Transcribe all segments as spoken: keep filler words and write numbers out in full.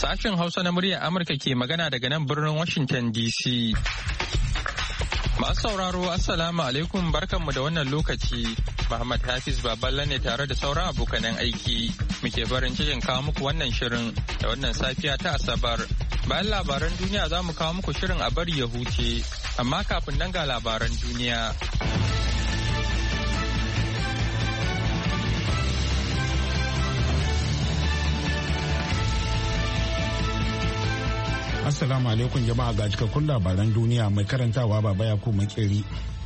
Sashen Hausa na muryar Amurka ke magana daga nan birnin Washington D C. Masu sauraro Assalamu alaikum barkanmu da wannan lokaci. Muhammad Hafiz Baballa ne tare da sauran abokanan aiki. Muke barin cikin kawo muku wannan shirin da wannan safiya ta Asabar. Bayan labaran duniya za mu kawo muku shirin a bari ya huce. Amma kafin nan ga labaran duniya. Assalamu alaikum jama'a ga cikakkun labaran duniya mai karantawa baba Yakubu Makeri.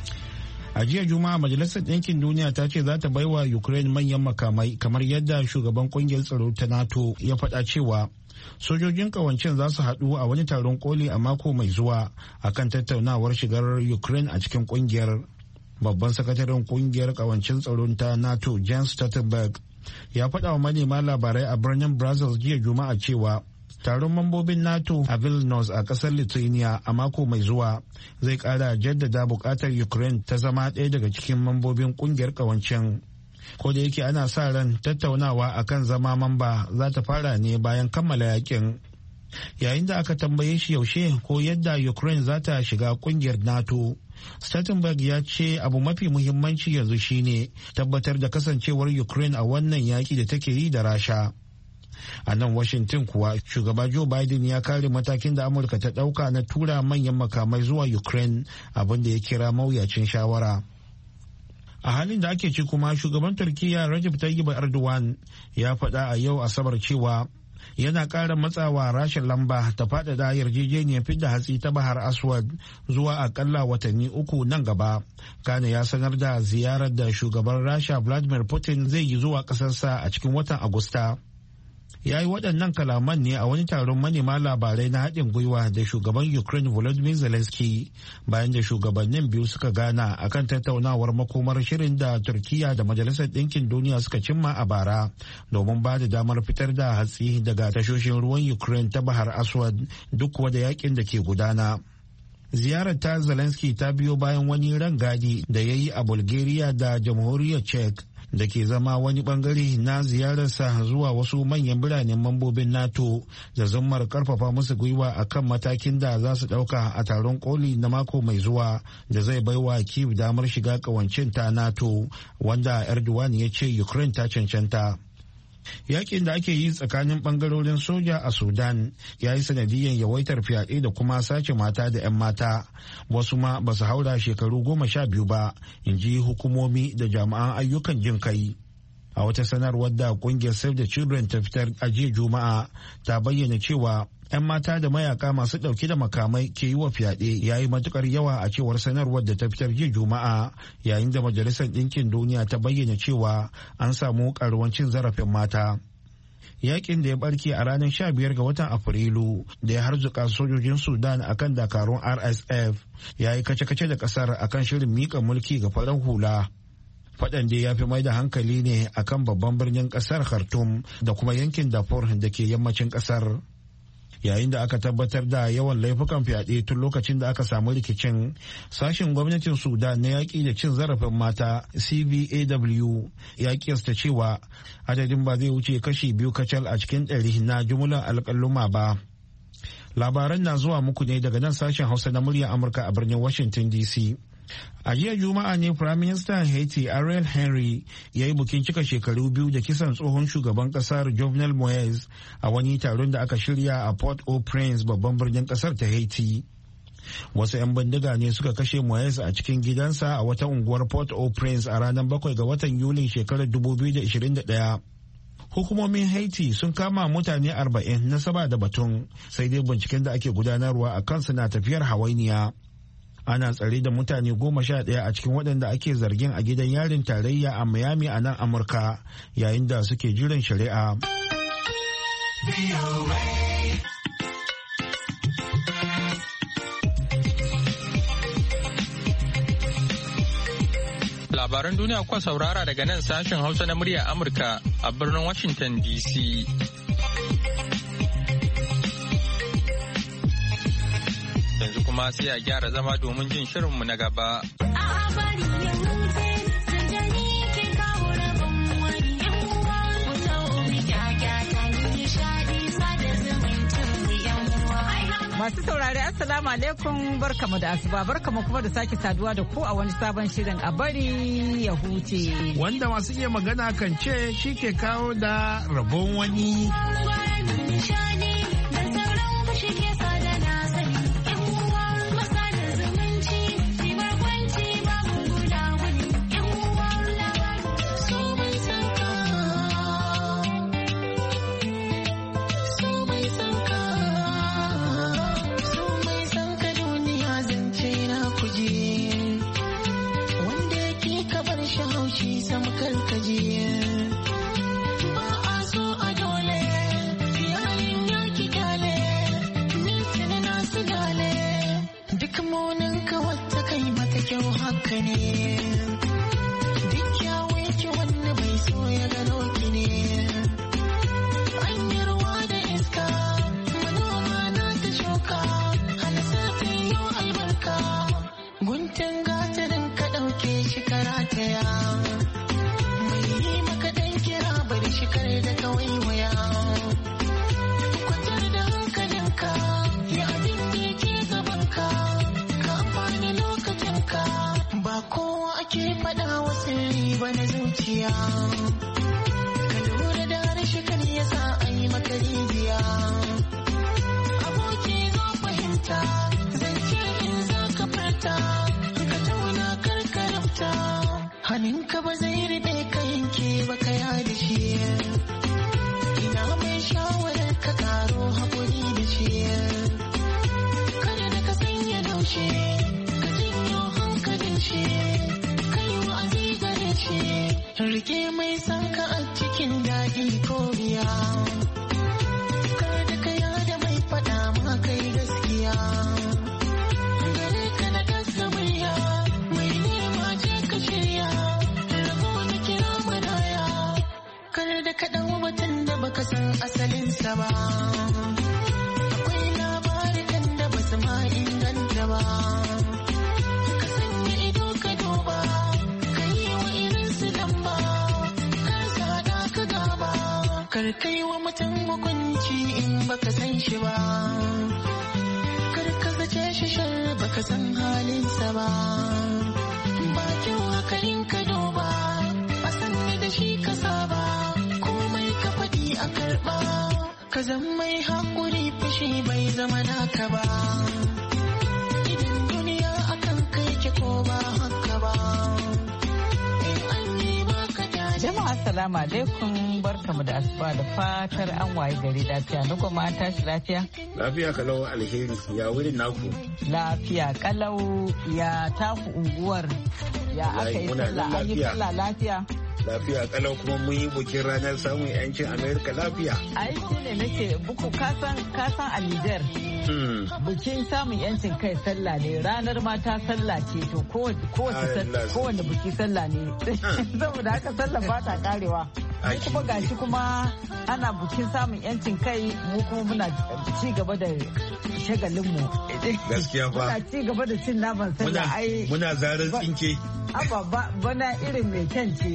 A jiya Juma'a Majalisar Ɗinkin Duniya ta ce za ta baiwa Ukraine manyan makamai kamar yadda shugaban kungiyar tsaro ta NATO ya faɗa cewa sojojin kawancin za su haɗu a wani taron koli a mako mai zuwa akan tattaunawar shigar Ukraine a cikin kungiyar. Babban sakataren kungiyar kawancin tsaron ta NATO Jens Stoltenberg ya faɗa wa manema labarai a birnin Brussels jiya Juma'a cewa taron mambobin NATO a Vilnius a kasar Lithuania a mako mai zuwa zai kara jaddada bukatar Ukraine ta zama ɗaya daga cikin mambobin kungiyar kawancin. Ko da yake ana sa ran tattaunawa akan zama mamba za ta fara ne bayan kammala yakin. Yayin da aka tambaye shi yaushe ko yadda Ukraine za ta shiga kungiyar NATO, Stoltenberg ya ce abu mafi muhimmanci yanzu shine tabbatar da kasancewar Ukraine a wannan yaki da take yi da Rasha. A nan Washington kuwa shugaba Joe Biden ya kare matakin da Amurka ta ɗauka na tura manyan makamai zuwa Ukraine abinda ya kira mawuyacin shawara. A halin da ake ci kuma shugaban Turkiyya Recep Tayyip Erdogan ya faɗa a yau Asabar cewa yana ƙara matsawa rashin lamba ta faɗaɗa yarjejeniyar fidda hatsi ta Bahar Aswad zuwa akalla watanni uku nan gaba. Kane ya sanar da ziyarar da shugaban Rasha Vladimir Putin zai yi zuwa ƙasarsa a cikin watan Agusta. Ya yi waɗannan kalaman ne a wani taron manema labarai na haɗin gwiwa da shugaban Ukraine Volodymyr Zelensky bayan da shugabannin biyu suka gana akan tattaunawar makomar shirin da Turkiyya da Majalisar Ɗinkin Duniya suka cimma a bara domin ba da damar fitar da hatsi daga tashoshin ruwan Ukraine ta Bahar Aswad duk kuwa da yakin da ke gudana. Ziyarar ta Zelensky ta biyo bayan wani rangadi da ya yi a Bulgaria da Jamhuriyar Czech da ke zama wani bangare na ziyararsa zuwa wasu manyan biranen mambobin NATO da zammar karfafa musu gwiwa a kan matakin da za su dauka a taron koli na mako mai zuwa da zai baiwa Kyiv damar shiga kawancin ta NATO wanda Erdogan ya ce Ukraine ta cancanta. Yakin da ake yi tsakanin bangarorin soja a Sudan ya yi sanadiyyar yawaitar fyaɗe da kuma sace mata da 'yan mata, wasu ma ba su haura shekaru goma sha biyu ba, in ji hukumomi da jami'an ayyukan jin kai. A wata sanarwar da kungiyar Save the Children ta fitar a jiya Juma'a ta bayyana cewa 'yan mata da mayaka masu ɗauke da makamai ke yi wa fyaɗe ya yi matukar yawa a cewar sanarwar da ta fitar jiya Juma'a, yayin da Majalisar Ɗinkin Duniya ta bayyana cewa an samu ƙaruwan cin zarafin mata. Yakin da ya barke a ranar sha biyar ga watan Afrilu da ya harzuka sojojin Sudan akan dakarun R S F ya yi kace-kace da ƙasar akan shirin miƙa mulki ga farar hula. Faɗan da ya fi mai da hankali ne akan babban birnin ƙasar Khartoum da kuma yankin Darfur da ke yammacin ƙasar. Yayin da aka tabbatar da yawan laifukan fyaɗe tun lokacin da aka samu rikicin, sashen gwamnatin Sudan na yaƙi da cin zarafin mata C V A W ya kiyasta cewa adadin ba zai wuce kashi biyu kacal a cikin ɗari na jumlar alƙaluma ba. Labaran na zuwa muku ne daga nan sashen Hausa na muryar Amurka a birnin Washington D C. A jiya Juma'a ne Prime Minister Haiti Ariel Henry ya yi bukin cika shekaru biyu da kisan tsohon shugaban kasar Jovenel Moise a wani taron da aka shirya a Port-au-Prince babban birnin kasar ta Haiti. Wasu 'yan bindiga ne suka kashe Moise a cikin gidansa a wata unguwar Port-au-Prince a ranar bakwai ga watan Yulin shekarar dubu biyu da ishirin da ɗaya. Hukumomin Haiti sun kama mutane arba'in na saba da batun, sai dai binciken da ake gudanarwa a kansu na tafiyar hawainiya. Ana tsare da mutane goma sha ɗaya a cikin waɗanda ake zargin a gidan yarin tarayya a Miami a nan Amurka yayin da suke jiran shari'a. Labaran duniya kuka saurara daga nan sashen Hausa na murya Amurka a birnin Washington D C. Yanzu kuma sai a gyara zama domin jin shirinmu na gaba. Masu saurari Assalamu alaikum barkamu da asuba barkamu kuma da sake saduwa da ku a wani sabon shirin a bari ya huce. Wanda masu iya magana kan ce shi ke kawo da rabon wani. Haninka ba zai riɓe ka yanke ba ka yada shi. Ina mai shawarar ka karo haƙuri da shi. Kada da ka sanya daushe, ka janyo hankalin shi. Kai wa'azi gare shi, rike mai san ka a cikin daɗi ko biya. Kada ka yada mai faɗa ma kai gaskiya. Gare ka na ɗaga murya, mai nema je ka shirya. Da kaɗan watan da baka san asalinsa ba, akwai labarin da ba su ma inganta ba. Ka sanya ido ka duba, ka yi wa irinsu lamba, kar sa haɗa ka gaba. Kar kai wa mutum hukunci in baka san shi ba, kar ka zace shi shar baka san halinsa ba. Ba kyau hakalin ka duba, a sanni da shi ka saba. A karɓa ka zan mai haƙuri fushi bai zama naka ba. Idan duniya akan kai ke ko ba haka ba. In an yi baka daji. Jama'a assalamu alaikum barkamu da asuba da fatar an waye gari lafiya. Na goma an tashi lafiya? Lafiya kalau alheri ya wurin naku. Lafiya kalau ya taku unguwar ya aka yi sallah an yi sallah lafiya. Lafiya kalau kuma mun yi bukin ranar samun yancin Amerika lafiya. Ai shi ne nake buku kasan kasan a Niger. Bukin samun yancin kai sallah ne ranar mata sallah ce to kowace buki sallah ne. Saboda haka sallah ba ta karewa. Mu kuma gashi kuma ana bukin samun yancin kai mu kuma muna ci gaba da shagalinmu. Gaskiya fa. Muna ci gaba da cin naman sallah ai. Muna zarar tsinke. Abba bana irin mai kyan ce.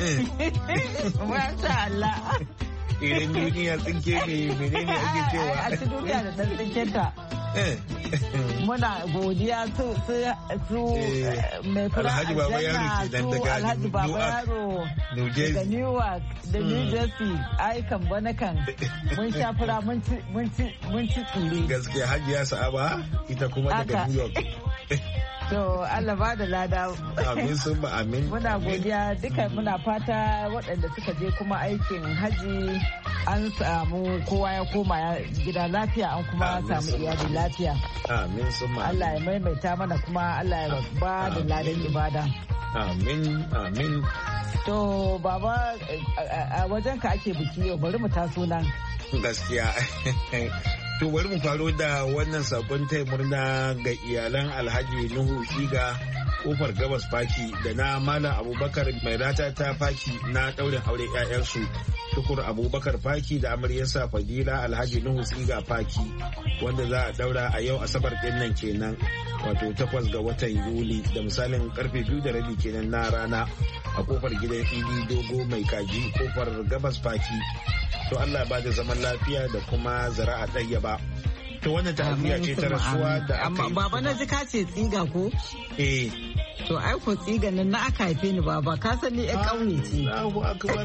Masha Allah. Irin duniya tsinke ne menene ake cewa. A ci duniya da ɗan tsinkenta. Muna godiya su su mai fura Alhaji Baba Yaro ke nan daga Alhaji Baba Yaro daga Newark da New Jersey ai kan bana kan mun sha fura mun ci mun ci tsire. Gaskiya Hajiya Sa'aba ita kuma daga New York. To Allah ba da lada. Amin sun ba amin. Muna godiya duka muna fata waɗanda suka je kuma aikin haji an samu kowa ya koma gida lafiya an kuma samu iyali lafiya. Amin sun ba. Allah ya maimaita mana kuma Allah ya ba da ladan ibada. Amin amin. To baba a wajen ka ake biki yau bari mu taso nan. Gaskiya. To bari mu faro da wannan sakon taya murna ga iyalan Alhaji Nuhu Shiga kofar gabas faki da na Malam Abubakar mai rata ta faki na ɗaurin aure 'ya'yansu Tukur Abubakar faki da amaryarsa Fadila Alhaji Nuhu Shiga faki wanda za a daura a yau Asabar ɗin nan kenan wato takwas ga watan Yuli da misalin karfe biyu da rabi kenan na rana a kofar gidan Idi Dogo mai kaji kofar gabas faki. To Allah ba da zaman lafiya da kuma zara'a ɗaya ba. to wannan ta'aziyya ce ta rasuwa da aka yi. Baba na ji ka ce tsiga ko? Eh. To ai ko tsiga nan na aka haife ni baba ka san ni ƴan ƙauye ce. Allahu akbar.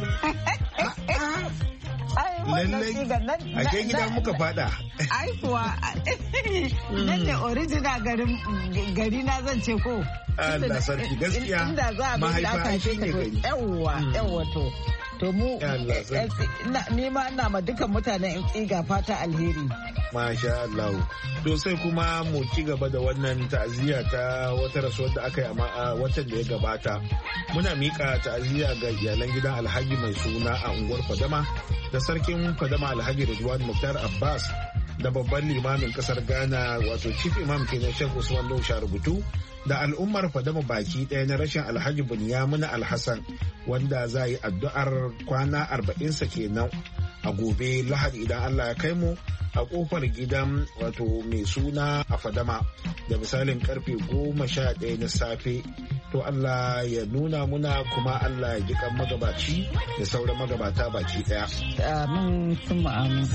Lallai a ke gida muka fada. Ai kuwa nan ne original garin gari na zan ce ko. Allah sarki gaskiya. Inda za a bi da aka haife ka to yawwa yawwa to. To mu ni ma ina ma dukan mutanen in tsiga fata alheri. Masha Allah. To sai kuma mu ci gaba da wannan ta'aziyya ta wata rasuwar da aka yi a watan da ya gabata. Muna mika ta'aziyya ga iyalan gidan Alhaji mai suna a unguwar Fadama da sarkin Fadama Alhaji Ridwan Muktar Abbas da babban limamin kasar Ghana wato chief imam kenan Sheikh Usman Lausha Rubutu da al'ummar Fadama baki ɗaya na rashin Alhaji Bunyamina Alhassan wanda za yi addu'ar kwana arba'in sa kenan a gobe Lahadi idan Allah ya kai mu a kofar gidan wato mai suna a Fadama da misalin karfe goma sha ɗaya na safe. To Allah ya nuna muna kuma Allah ya ji kan magabaci da sauran magabata baki ɗaya. Amin sun amin.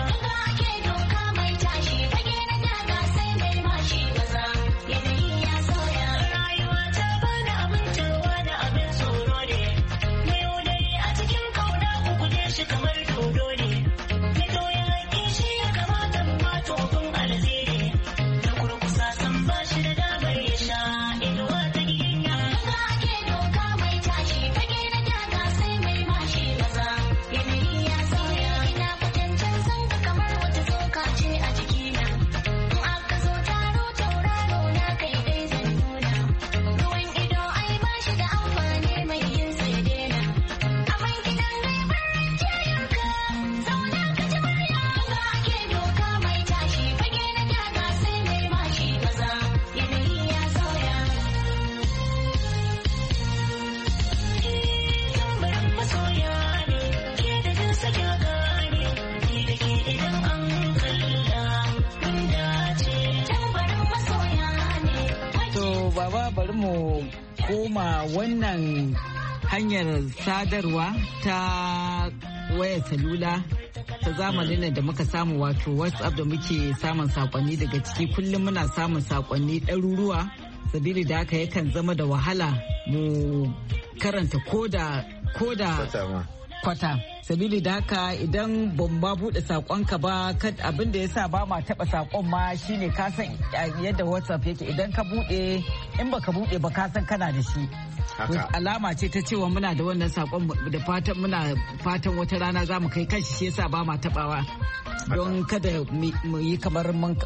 Koma wannan hanyar sadarwa ta wayar salula ta zamanin da muka samu wato WhatsApp da muke samun sakonni daga ciki kullum muna samun sakonni ɗaruruwa sabili da haka yakan zama da wahala mu karanta koda koda kwata sabili da haka idan ban ba bude sakonka ba abin da yasa ba ma taba sakon ma shine ka san yadda WhatsApp yake idan ka bude in baka bude ba ka san kana da shi alama ce ta cewa muna da wannan sakon da fatan muna fatan wata rana za mu kai kanshi shi yasa ba ma tabawa don kada mu yi kamar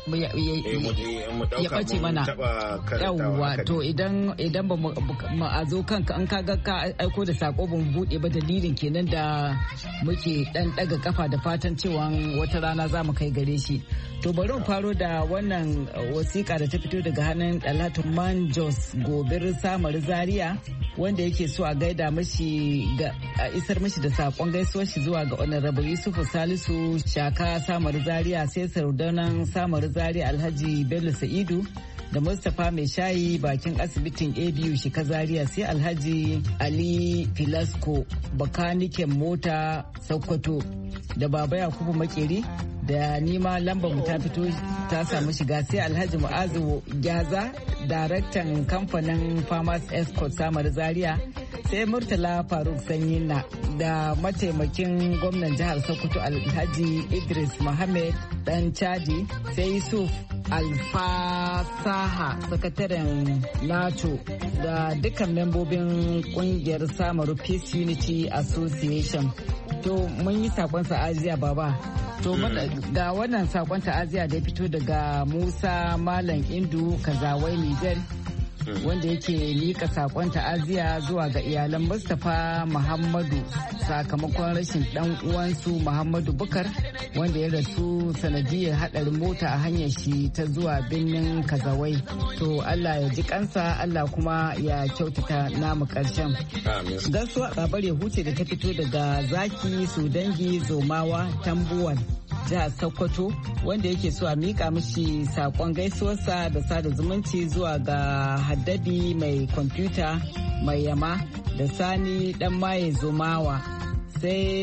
ya bace mana yawwa to idan idan ba mu a zo kanka an kaga ka aiko da sako ba mu bude ba dalilin kenan da muke dan daga kafa da fatan cewa wata rana za mu kai gare shi to bari mu faro da wannan wasiƙa da ta fito daga hannun Dalhatu Manjos Gobir Samar Zaria wanda yake so a gaida mashi ga a isar mashi da sakon gaisuwar shi zuwa ga Honorable Yusufu Salisu Shaka Samar Zaria sai Sardanan Samar Zaria Alhaji Bello Sa'idu da Mustapha Mai Shayi bakin asibitin A B U Shika Zaria sai Alhaji Ali Filasco bakaniken mota Sokoto da Baba Yakubu Makeri da nima lambar mu ta fito ta samu shiga sai Alhaji Mu'azu Gyaza daraktan kamfanin Farmers Escort Samar Zaria sai Murtala Faruk Sanyina da mataimakin gwamnan jihar Sokoto Alhaji Idris Mohammed dan Chadi sai Yusuf Alfasaha sakataren NATO da dukkan membobin kungiyar Samaru Peace Unity Association. To mun yi sakon sa'aziya baba. To ga wannan sakon ta'aziya da ya fito daga Musa Malam Indu Kazawai Niger wanda yake mika sakon ta'aziya zuwa ga iyalan Mustapha Muhammadu sakamakon rashin dan uwansu Muhammadu Bukar wanda ya rasu sanadiyar hadarin mota a hanyar shi ta zuwa birnin Kazawai. To Allah ya ji kansa Allah kuma ya kyautata namu karshen. Gaisuwa babar ya huce da ta fito daga Zaki Sudangi Zomawa Tambuwan jihar Sokoto wanda yake so a mika mishi sakon gaisuwarsa da sada zumunci zuwa ga Haddabi mai kwamfuta mai yama da Sani dan maye Zomawa sai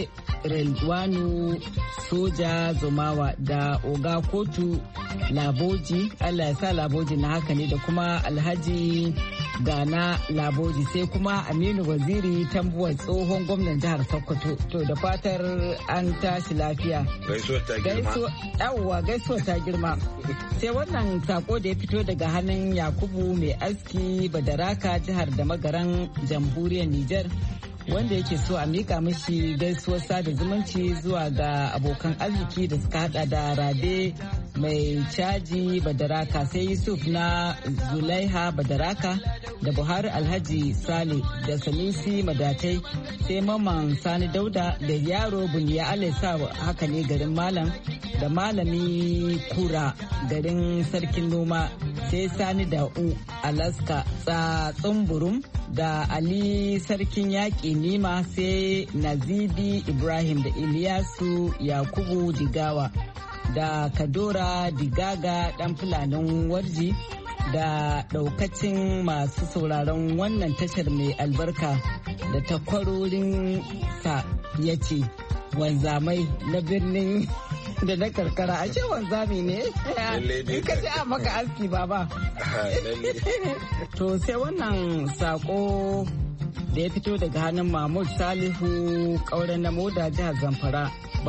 Relwanu Soja Zomawa da Oga Kotu Laboji, Allah ya sa Laboji na haka ne, da kuma Alhaji Gana Laboji, sai kuma Aminu Waziri Tambuwa tsohon gwamnan jihar Sokoto. To da fatar an tashi lafiya. Gaisuwar ta girma. Yawwa gaisuwar ta girma. Sai wannan sako da ya fito daga hannun Yakubu Mai Aski Badaraka jihar da Magaran Jamhuriyar Nijar, wanda yake so a mika mishi gaisuwar sada zumunci zuwa ga abokan arziki da suka hada da Rabe Mai Caji Badaraka, sai Yusuf na Zulaiha Badaraka da Buhari Alhaji Sale da Sanusi Madatai, sai Maman Sani Dauda da Yaro Buniya Alisa haka ne garin Malam, da Malami Kura garin Sarkin Noma, sai Sani Da'u Alaska Tsatsun Burum da Ali Sarkin Yaƙi Nima, sai Nazibi Ibrahim da Iliyasu Yakubu Digawa da Kadora Digaga ɗan Fulanin Warji, da ɗaukacin masu sauraron wannan tashar mai albarka da takwarorin sa ya ce wanzamai na birnin da na karkara. A ce wanzami ne ka ce a maka aski baba. To sai wannan sako da ya fito daga hannun Mahmud Salihu ƙauren na Moda jihar Zamfara,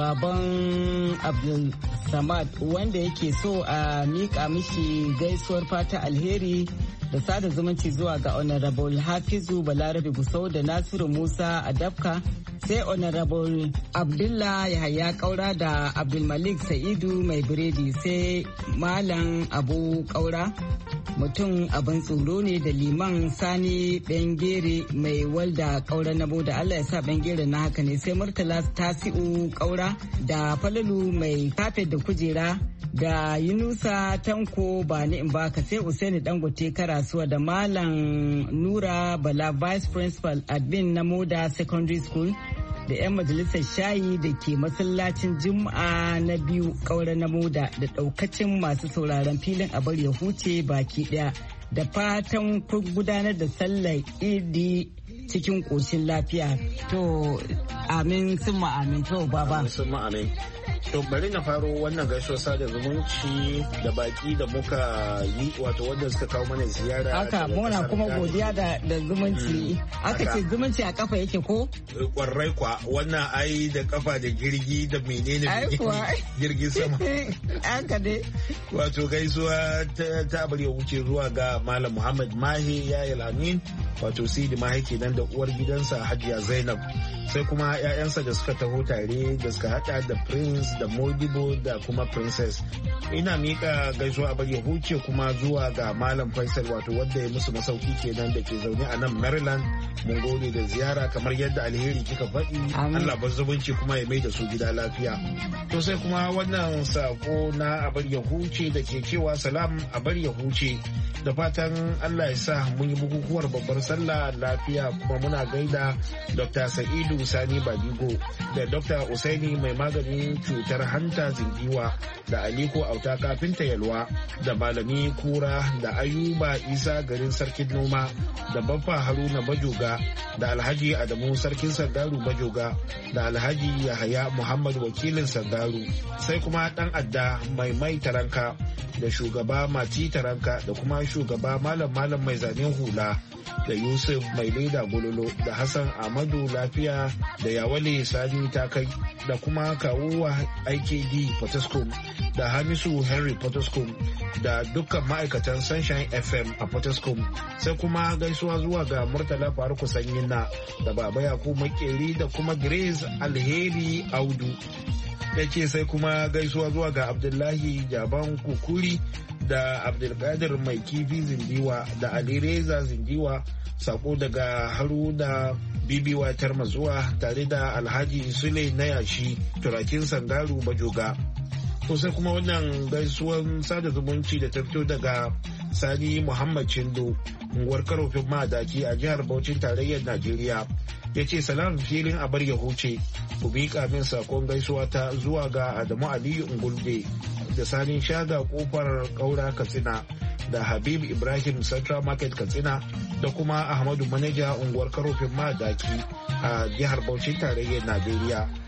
baban Abdul Samad, wanda yake so a miƙa mishi gaisuwar fata alheri da sada zumunci zuwa ga Honorable Hafizu Balarabe Gusau da Nasiru Musa Adabka, sai Honorable Abdullah Yahaya Kaura da Abdulmalik Sa'idu Mai Biredi, sai Malam Abu Kaura mutum abin tsoro ne, da Liman Sani Bengere Mai Walda Kaura na Boda, Allah ya sa Bengere na haka ne, sai Murtala Tasi'u Kaura da Falalu Mai Kafet da Kujera, da Yunusa Tanko Bani in baka, sai Usaini Dangote Karasuwa da Malam Nura Bala Vice Principal Admin na Moda Secondary School, da 'yan majalisar shayi da ke masallacin Juma'a na biyu Kaura na Moda, da daukacin masu sauraron filin abar ya huce baki daya, da fatan kun gudanar da sallar idi cikin koshin lafiya. To amin summa amin. To baba summa amin. To bari na faro wannan gaisuwar sada zumunci da baki da muka yi, wato wanda suka kawo mana ziyara. Haka muna kuma godiya da da zumunci. Aka ce zumunci a kafa yake ko? Kwarai kwa, wannan ai da kafa da jirgi da menene jirgin sama. Haka dai. Wato gaisuwa ta ta bari wuce zuwa ga Malam Muhammad Mahi Yayil Amin, wato Sidi Mahi kenan da uwar gidansa Hajiya Zainab, sai kuma 'ya'yansa da suka taho tare da suka hada da Prince da Modibo da kuma Princess. Ina mika gaisuwa a bari huce kuma zuwa ga Malam Faisal, wato wanda ya musu masauki kenan da ke zaune a nan Maryland. Mun gode da ziyara kamar yadda alheri kika faɗi. Allah bar zumunci kuma ya mai da su gida lafiya. To sai kuma wannan sako na a bari huce da ke cewa salam a bari huce, da fatan Allah ya sa mun yi bukukuwar babbar sallah lafiya, kuma muna gaida Doctor Sa'idu Sani Badigo da Doctor Usaini mai maganin cutar hanta zingiwa, da Aliko Auta kafinta Yalwa, da Malami Kura, da Ayuba Isa garin Sarkin Noma, da Baffa Haruna Bajoga, da Alhaji Adamu Sarkin Sardaru Bajoga, da Alhaji Yahaya Muhammad wakilin Sardaru, sai kuma Dan Adda Mai Mai Taranka, da Shugaba Mati Taranka, da kuma Shugaba Malam Malam Mai Zanen Hula, da Yusuf Mai Leda Gololo, da Hassan Ahmadu Lafiya, da Yawale Sani Takai, da kuma Kawuwa I K D Potoskum, da Hamisu Henry Potoskum, da dukkan ma'aikatan Sunshine F M a Potoskum, sai kuma gaisuwa zuwa ga Murtala Faruku Sanyina, da Baba Yakubu Makeri, da kuma Grace Alheri Audu. Ya ce sai kuma gaisuwa zuwa ga Abdullahi Jaban Kukuri, da Abdulkadir Mai Kifi Zindiwa, da Ali Reza Zindiwa. Sako daga Haruna Bibiwa Tarmazuwa tare da Alhaji Sule na yashi turakin Sangaru Bajoga. To sai kuma wannan gaisuwan sada zumunci da ta fito daga Sani Muhammad Chindo, unguwar Karofin Madaki a jihar Bauchin tarayyar Najeriya. Ya ce salam filin a bar ya huce, ku miƙa min sakon gaisuwa ta zuwa ga Adamu Aliyu Ungulde, da Sani Shaga Kofar Kaura Katsina, da Habib Ibrahim Central Market Katsina, da kuma Ahmadu Manaja unguwar Karofin Madaki a jihar Bauchi tarayyar Najeriya.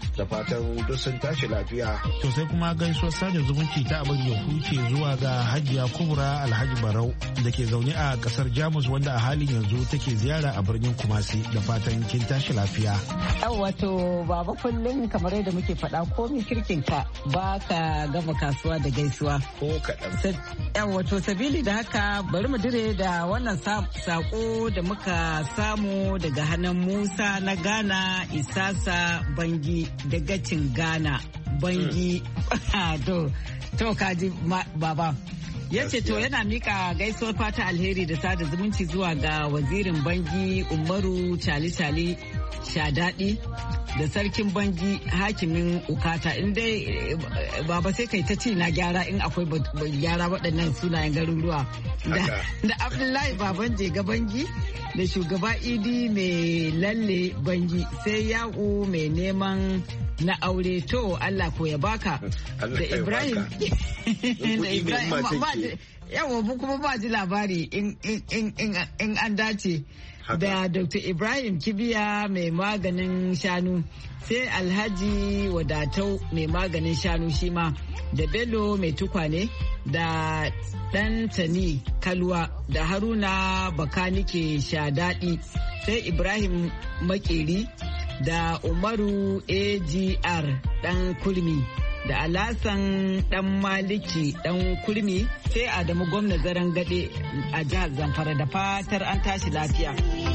da fatan duk sun tashi lafiya. To sai kuma gaisuwar sada zumunci ta abin ya huce zuwa ga Hajiya Kubra Alhaji Barau da ke zaune a kasar Jamus wanda a halin yanzu take ziyara a birnin Kumasi da fatan kin tashi lafiya. Yau wato baba kullum kamar yadda muke faɗa komi kirkin ka ba ka gama kasuwa da gaisuwa. Ko kaɗan. Yau wato sabili da haka bari mu dire da wannan sako da muka samu daga hannun Musa na Ghana Isasa Bangi da gacin Ghana Bangi. To, to kaji baba. Ya ce to yana mika gaisuwar fata alheri da sada zumunci zuwa ga wazirin Bangi Umaru Chali-Chali Shadadi da sarkin Bangi hakimin Ukata. In dai baba sai kai ta ci na gyara in akwai gyara waɗannan sunayen garuruwa. Da Abdullahi Baban Jega Bangi da shugaba Idi mai lalle Bangi sai Ya'u mai neman na aure to Allah ko ya baka da Ibrahim da Ibrahim yawa mu kuma ba ji labari in an dace da Doctor Ibrahim Kibiya mai maganin shanu sai Alhaji Wadatau mai maganin shanu shi ma da Bello mai tukwane da Dan Tani Kalwa da Haruna Bakanike Shadadi sai Ibrahim Makeri da Umaru A G R dan Kurmi da Alasan dan Maliki dan Kurmi sai Adamu Gwamna Zaran Gade a jihar Zamfara da fatar an tashi lafiya.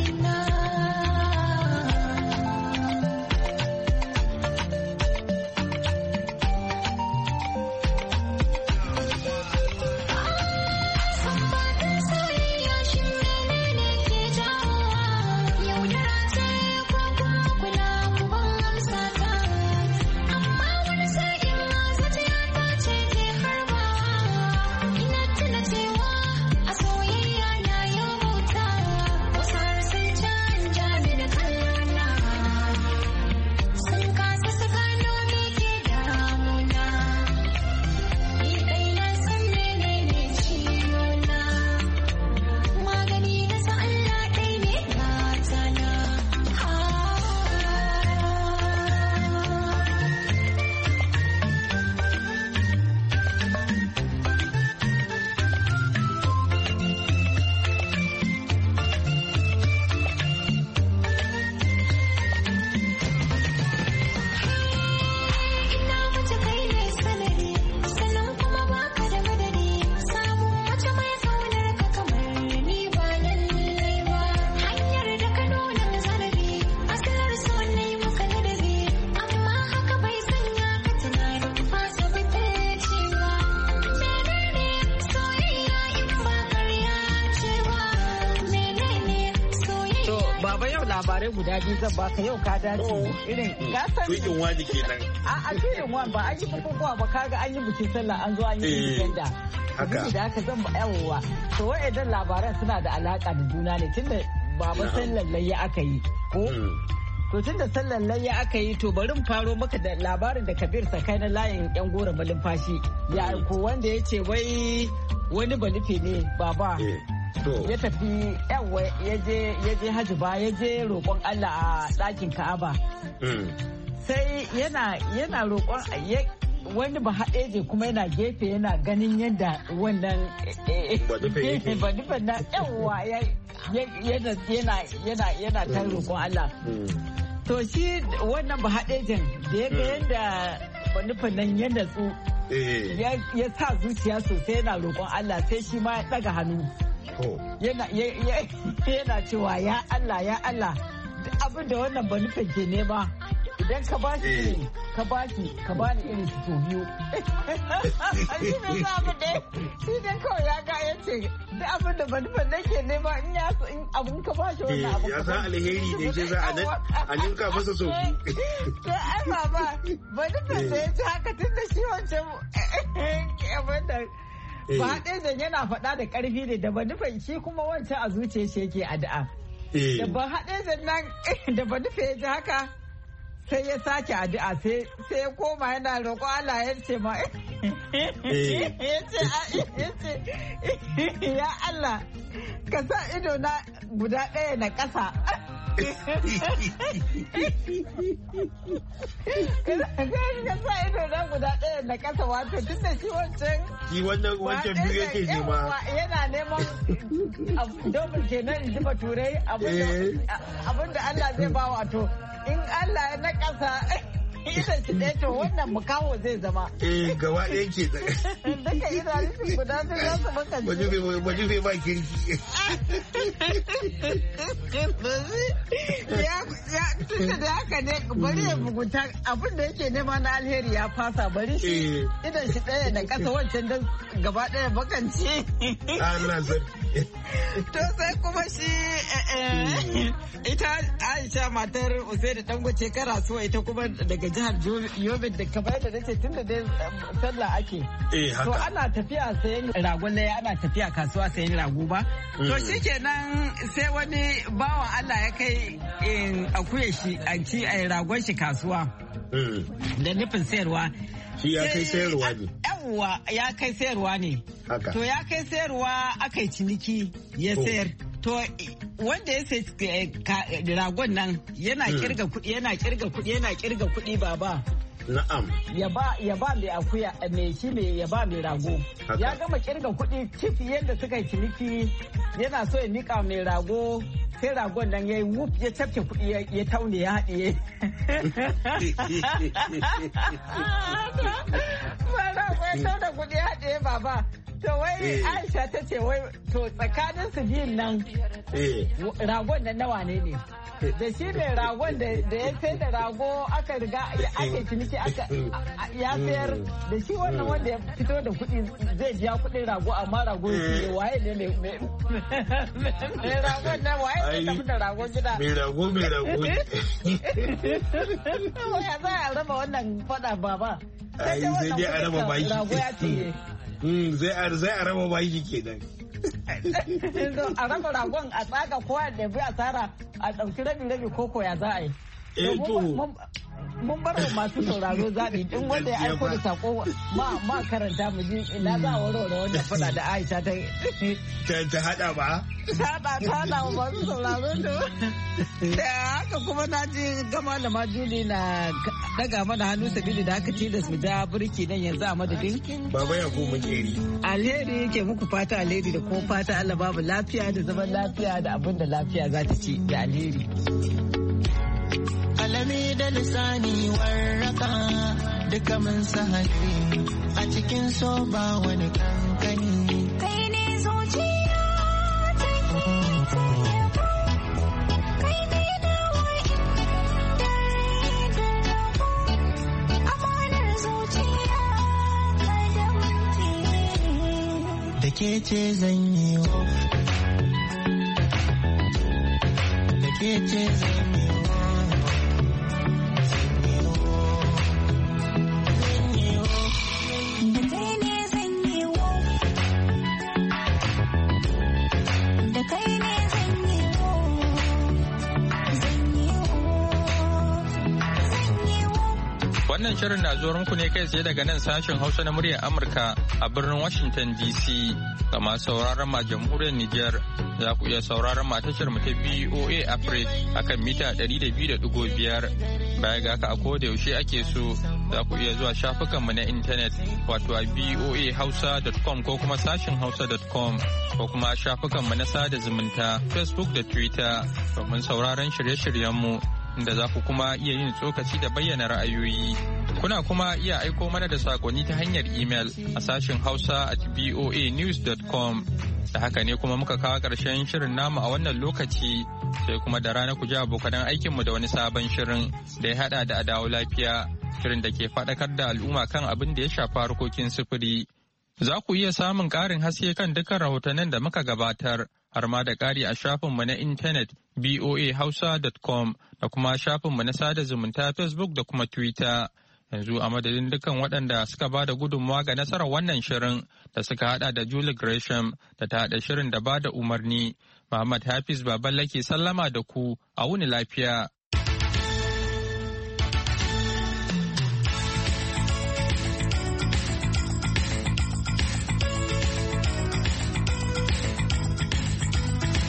Labarai guda biyu zan baka yau ka dace irin gasar tukin wani kenan a a tukin wani ba an yi bukukuwa ba kaga an yi bikin sallah an zo an yi bikin da haka da haka zan ba yawowa to wayannan labaran suna da alaka da juna ne tunda baba sallan layya aka yi ko to tunda sallan layya aka yi to bari mu faro maka da labarin da Kabir Sakai na layin yan gora malumfashi ya ko wanda ya ce wai wani balife ne baba ya tafi yawa ya je hajji ba ya je roƙon Allah a ɗakin Ka'aba. Sai yana yana roƙon wani ba haɗeje kuma yana gefe yana ganin yadda wannan badufan na yawa yana ta roƙon Allah. To shi wannan ba haɗejen da ya ga yadda badufan nan ya natsu ya sa zuciya sosai yana roƙon Allah sai shi ma ya ɗaga hannu. Yana cewa ya Allah ya Allah abin da wannan ba nufin ke nema idan ka ba shi ka ba shi ka ba ni irin su biyu shi ne sabu ne shi ne kawai ya ga ya ce da abin da ba nufin nake nema in ya in abin ka ba shi wannan abin ya san alheri ne ke za a ninka masa so to ai baba ba nufin da ya ci haka tun da shi wancan abin da ba haɗe yana faɗa da ƙarfi ne da ba nufin shi kuma wancan a zuciya shi yake addu'a. Da ba haɗe nan da ba nufe ya ji haka sai ya sake addu'a sai ya koma yana roƙo Allah ya ce ma ya ce ya Allah ka sa ido na guda ɗaya na ƙasa Ka sa ido na guda ɗaya na ƙasa wato tun da shi wancan. Shi wannan wancan biyu yake nema. Yana neman dobin kenan in ji baturai abinda Allah zai ba wato in Allah ya na ƙasa. Ita ci ɗaya to wannan mukawo zai zama. Eh gaba ɗaya ke da. Duka idanun guda sun za su maka ji. Wajen bai ba kirki. Ya tunda da haka ne bari ya mugunta abin da yake nema na alheri ya fasa bari shi idan shi ɗaya da ƙasa wancan don gaba ɗaya bakanci. Allah zai. To sai kuma shi ita Aisha matar Usaini Dangote Karasuwa ita kuma daga jihar Yobe da kamar da nace tun da dai sallah ake. To ana tafiya sayan ragon laya ana tafiya kasuwa sayan rago ba. To shikenan sai wani bawan Allah ya kai akuya shi an ci a ragon shi kasuwa. Da nufin sayarwa. Shi ya kai sayarwa ne. Yawwa ya kai sayarwa ne. To ya kai sayarwa aka yi ciniki ya sayar. To wanda ya sai ragon nan yana kirga kuɗi yana kirga kuɗi yana kirga kuɗi baba. Na'am. Ya ba ya ba mai akuya mai shi mai ya ba mai rago. Ya gama kirga kuɗi cif yadda suka yi ciniki yana so ya nika mai rago sai ragon nan ya yi wuf ya cafke kuɗi ya taune ya haɗiye. Ba rago ya taune kuɗi ya haɗiye baba. To wai Aisha ta ce wai to tsakanin su biyun nan ragon da nawa ne ne. Da shi mai ragon da ya sai da rago aka riga ake ciniki aka ya sayar da shi wannan wanda ya fito da kuɗi zai biya kuɗin rago amma rago shi waye ne mai ragon nan waye ne tafi da rago gida. Mai rago mai rago. Waya za a raba wannan faɗa baba. Ai sai dai a raba baki. Rago ya ce. Zai a raba baki kenan. A raba ragon a tsaga kowa da bi asara a ɗauki rabi-rabi koko ya za a yi. Mun bar wa masu sauraro zaɓi in wanda ya aiko da sako ma karanta mu ji ina za a warware wanda fada da Aisha ta ta hada ba. Ta hada ta hada wa masu sauraro to. Da haka kuma na ji gama da majuli na daga mana hannu sabili da haka tilas mu ja burki nan yanzu a madadin. Baba ya ko makeri. Alheri yake muku fata alheri da kuma fata Allah babu lafiya da zaman lafiya da abin da lafiya za ta ci da alheri. Alami da lisani warraka duka mun sahali a cikin so ba wani kankani. Kai ne zuciya ta ke kai ne dawa inda da rabo amanar zuciya ka da mutu. Da ke ce zan yi wa da ke ce zan yi Wannan shirin na zuwa muku ne kai tsaye daga nan sashen Hausa na muryar Amurka a birnin Washington D C. Ga masu sauraron ma jamhuriyar Nijar za ku iya sauraron ma tashar mu ta V O A Africa akan mita ɗari da biyu da ɗigo biyar. Baya ga haka a koda yaushe ake so za ku iya zuwa shafukan mu na intanet wato a v o a hausa dot com ko kuma sashen hausa dot com ko kuma shafukan mu na sada zumunta Facebook da Twitter domin sauraron shirye-shiryen mu. Inda za ku kuma iya yin tsokaci da bayyana ra'ayoyi. Kuna kuma iya aiko mana da sakonni ta hanyar imel a sashen hausa at voa news dot com. Da haka ne kuma muka kawo ƙarshen shirin namu a wannan lokaci sai kuma da rana ku ji abokanan aikinmu da wani sabon shirin da ya haɗa da adawo lafiya shirin da ke faɗakar da al'umma kan abin da ya shafi harkokin sufuri. Za ku iya samun ƙarin haske kan dukkan rahotannin da muka gabatar har ma da ƙari a shafinmu na intanet v o a hausa dot com da kuma shafinmu na sada zumunta Facebook da kuma Twitter. Yanzu a madadin dukkan waɗanda suka ba da gudunmawa ga nasarar wannan shirin da suka hada da Julie Gresham da ta haɗa shirin da ba da umarni. Muhammad Hafiz Baballa ke sallama da ku a wuni lafiya.